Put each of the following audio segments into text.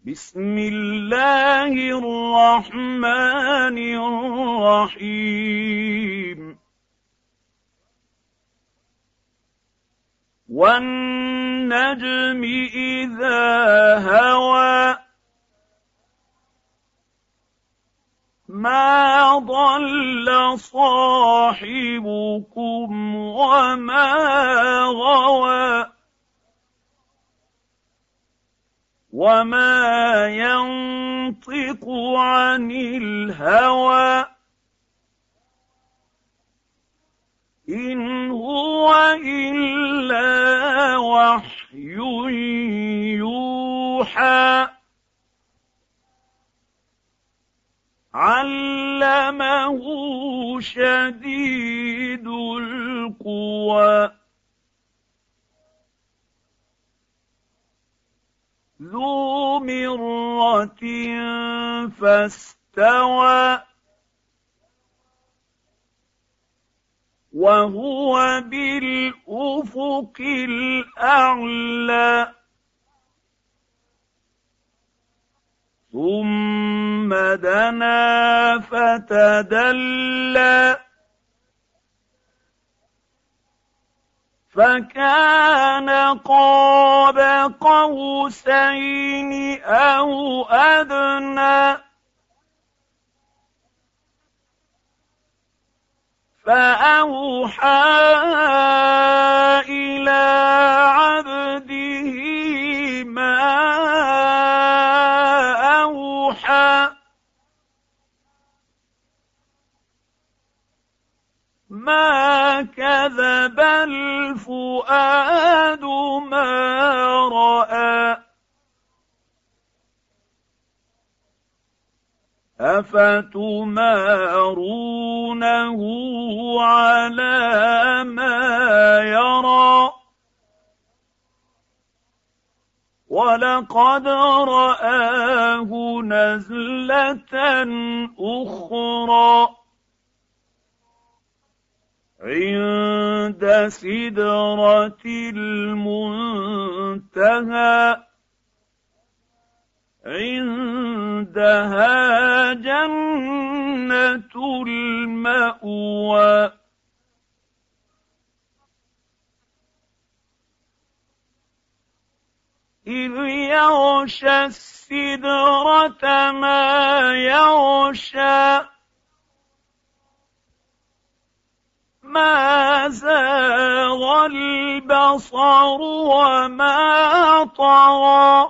بسم الله الرحمن الرحيم والنجم إذا هوى ما ضل صاحبكم وما غوى وما ينطق عن الهوى إن هو إلا وحي يوحى علمه شديد القوى ذو مرة فاستوى وهو بالأفق الأعلى ثم دنا فتدلى فكان قاب قوسين أو أدنى فأوحى إلى عبده ما أوحى ما كذب الفؤاد ما رأى أفتمارونه على ما يرى ولقد رآه نزلة أخرى عند سدرة المنتهى عندها جنة المأوى إذ يغشى السدرة ما يغشى ما زاغ البصر وما طغى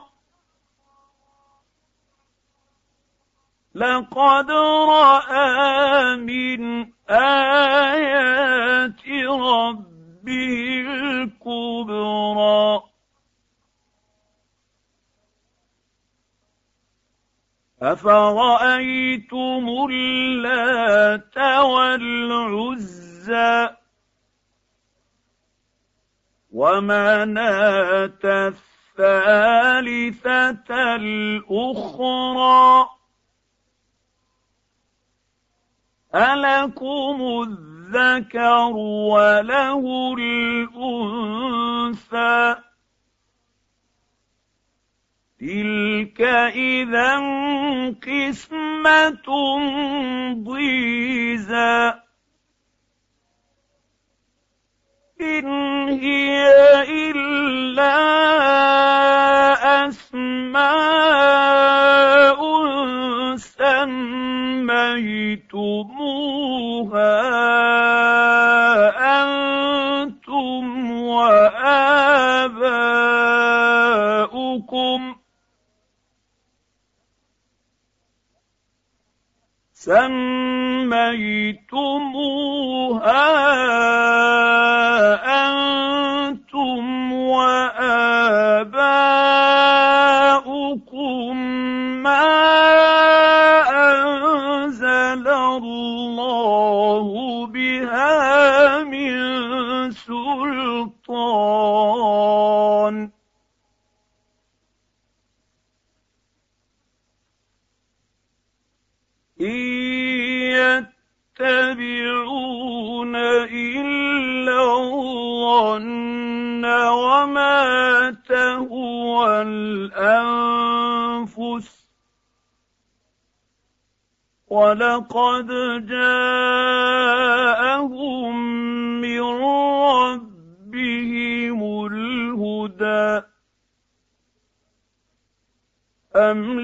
لقد رأى من آيات ربه الكبرى أفرأيتم اللات والعزى ومناة الثالثة الأخرى ألكم الذكر وله الأنثى تلك إذا قسمة ضيزى إن هي إلا أسماء سميتموها أنتم وآباؤكم ما أنزل الله بها من سلطان إن يتبعون إلا الظن وما تهوى الأنفس الأنفس ولقد جاءهم من ربهم الهدى أم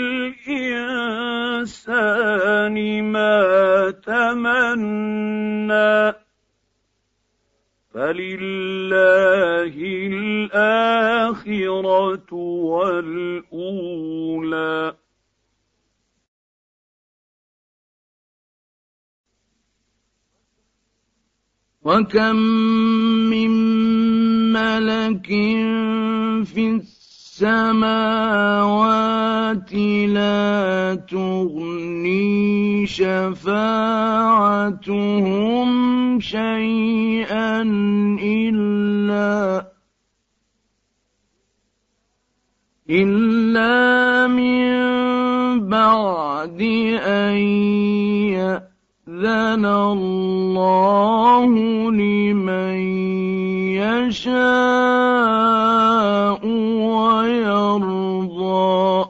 للإنسان ما تمنى فلله الآخرة والأولى وكم من ملك في السماوات لا تغني شفاعتهم شيئا إلا من بعد أن يأذن الله لمن يشاء ويرضى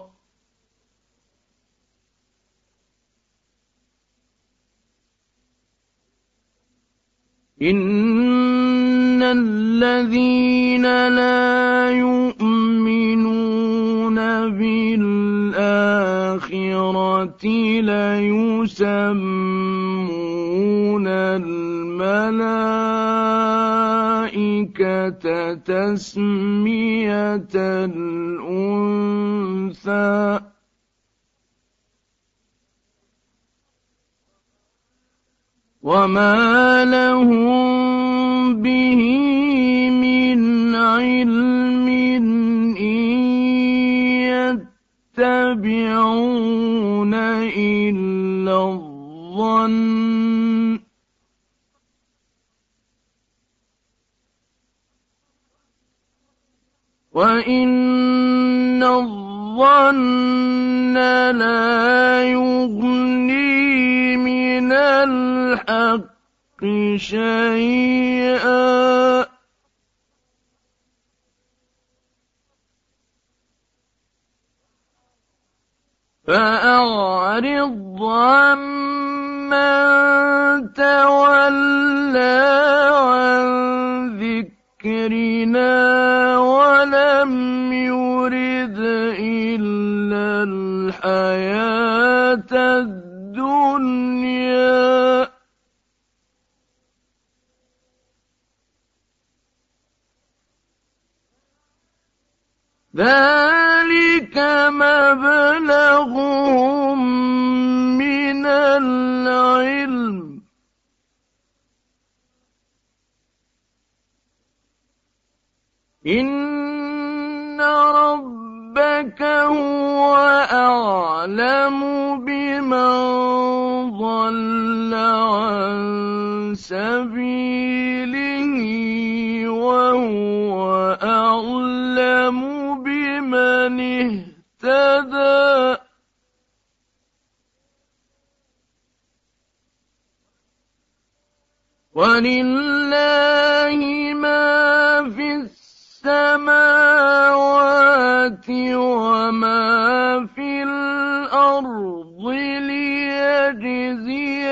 إن الذين لا يؤمنون بالآخرة ليسمون الملائكة تسمية الأنثى وما لهم به من علم إن يتبعون إلا الظن وإن الظن لا يغني من الحق شيئا فأعرض عمن تولى عن ذكرنا ولم يرد إلا الحياة الدنيا ذلك مبلغهم من العلم إن ربك هو أعلم بمن ضل عن سبيله وهو أعلم بمن اهتدى ولله ما في السماوات وما في الأرض ليجزي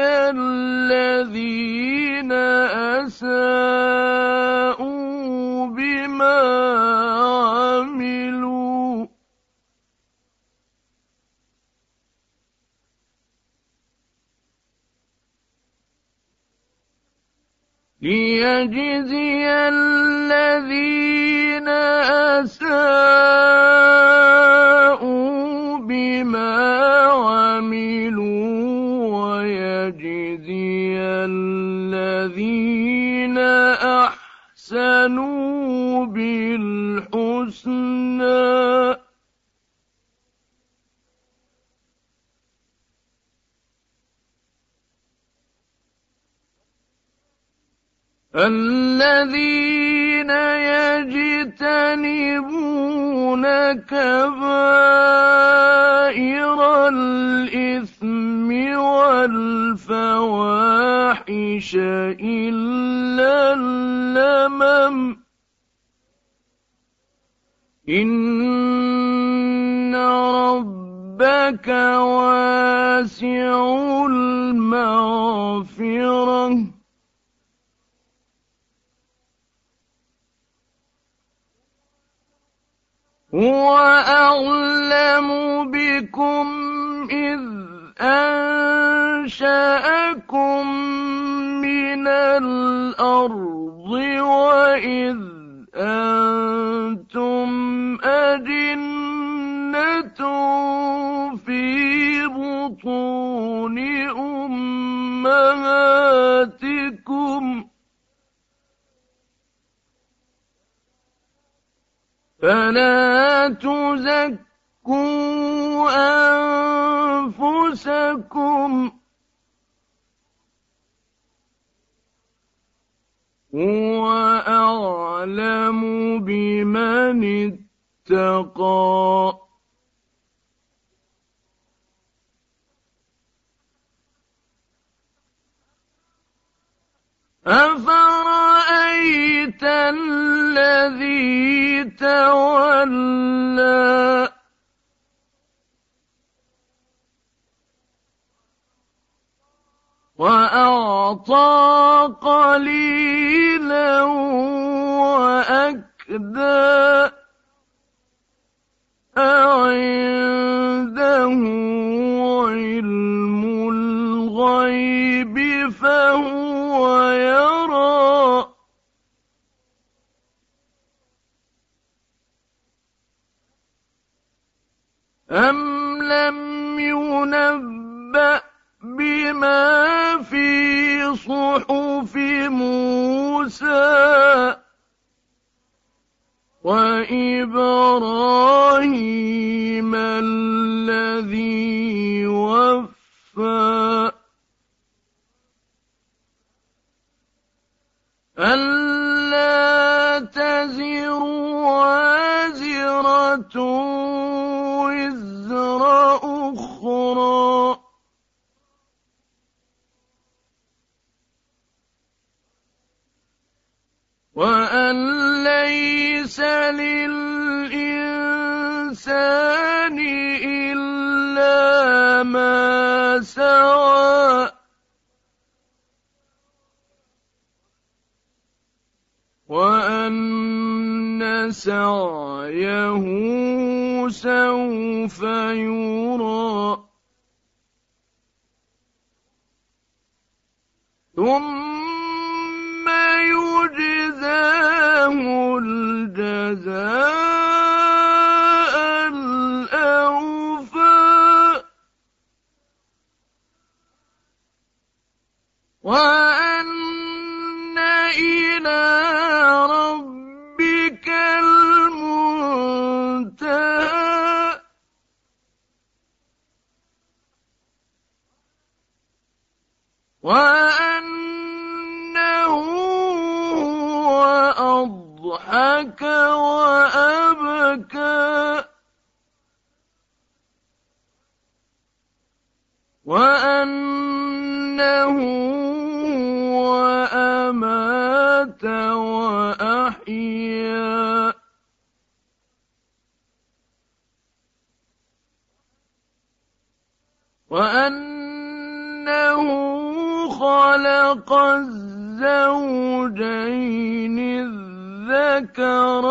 الذين أساءوا بما عملوا ليجزي الذين أساءوا بما عملوا ويجزي الذين أحسنوا بالحسنى الذين يجتنبون كبائر الإثم والفواحش إلا اللمم إن ربك واسع المغفرة هو أعلم بكم إذ أنشأكم من الأرض وإذ أنتم أجنة في بطون أمهاتكم فلا تزكوا أنفسكم هو أعلم بمن اتقى أفرأيت الذي تولى وأعطى قليلا وأكدى أعنده علم الغيب فهو يرى أم لم ينبأ بما في صحف موسى وإبراهيم الذي وفى ألا تزر وازرة وزر أخرى وأن ليس للإنسان إلا ما سعى وأن سعيه سوف يرى ثم يجزاه الجزاء الأوفى وأن إلى ربك المنتهى وأنه هو أضحك وأبكى وأنه هو أمات وأحيا وأنه خلق الزوجين الذكر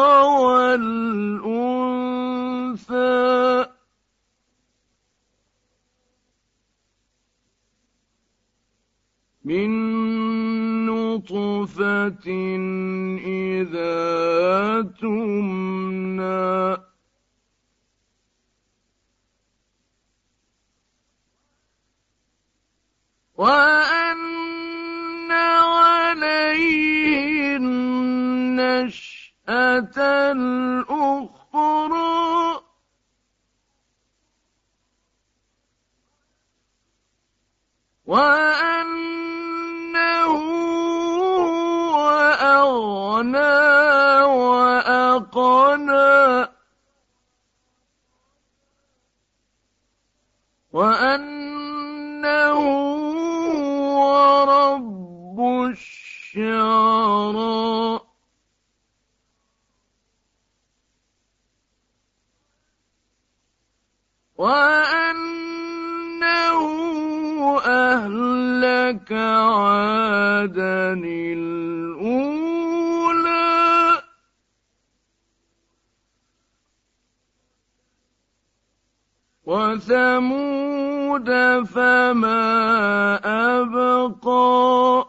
والأنثى من نطفة إذا تمنى وأن عليه النشأة الأخرى وأنه هو أغنى وأقنى وأنه هو رب الشعرى وأنه أهلك عادا الأولى وثمود فما أبقى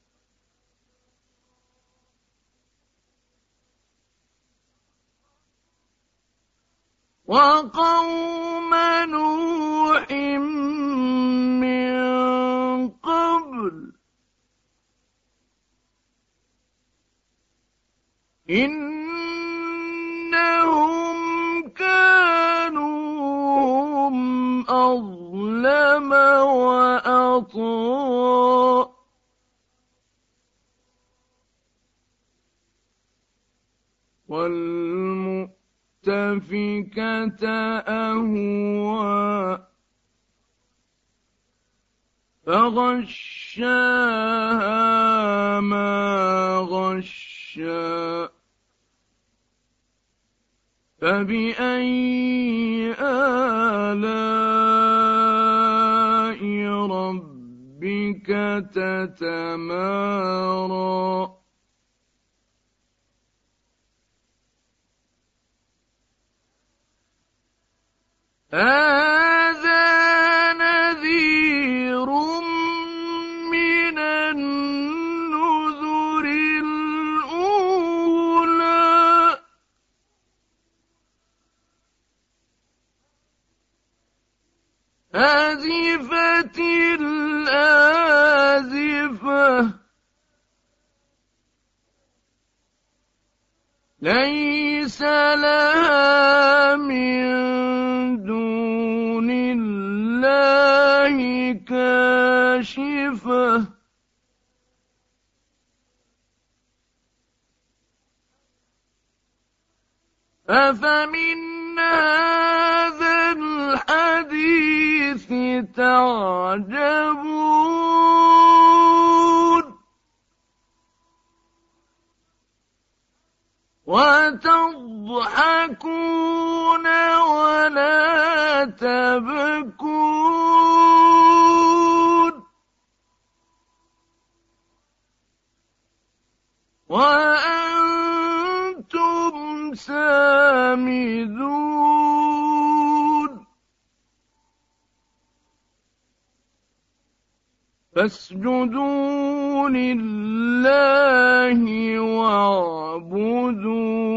وقوم نوح من قبل إنهم كانوا هم أظلم وأطغى والمؤتفكة أهوى فغشاها ما غشا فبأي آلاء ربك تتمارى هذا نذير من النذر الأولى آزفت الآزفة ليس لها من دون الله كاشفة أفمن هذا الحديث تعجبون وتضحكون ولا تبكون وأنتم سامدون فاسجدوا لله واعبدوا